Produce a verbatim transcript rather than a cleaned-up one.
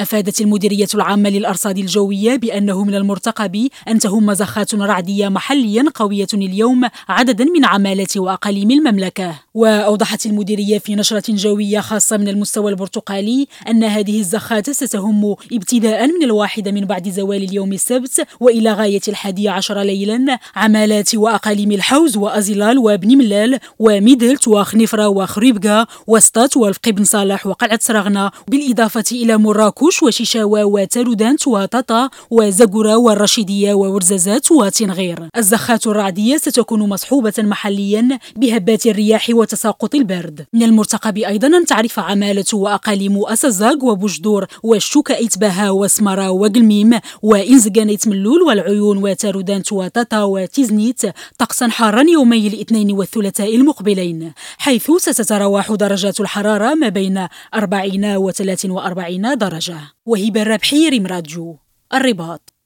أفادت المديرية العامة للأرصاد الجوية بأنه من المرتقب أن تهم زخات رعدية محليا قوية اليوم عددا من عمالات وأقاليم المملكة. وأوضحت المديرية في نشرة جوية خاصة من المستوى البرتقالي أن هذه الزخات ستهم ابتداء من الواحدة من بعد زوال اليوم السبت وإلى غاية الحادي عشر ليلا عمالات وأقاليم الحوز وأزلال وبن ملال وميدلت وخنفرة وخريبكا وسطات والفقي بن صالح وقلعة سرغنة، بالإضافة إلى مراكش وشيشاوة وتارودانت وطاطا وزقرة والرشيدية وورزازات وتنغير. الزخات الرعدية ستكون مصحوبة محليا بهبات الرياح وتساقط البرد. من المرتقب أيضا أن تعرف عمالة وأقاليم أسزاق وبوجدور والشوكة إتباها وسمرة وقلميم وإنزقانيت ملول والعيون وتارودانت وطاطا وتيزنيت طقسا حارا يومي الاثنين والثلاثاء المقبلين، حيث ستتراوح درجات الحرارة ما بين أربعين وثلاث وأربعين درجة. وهبة الرابحي، ريم راديو، الرباط.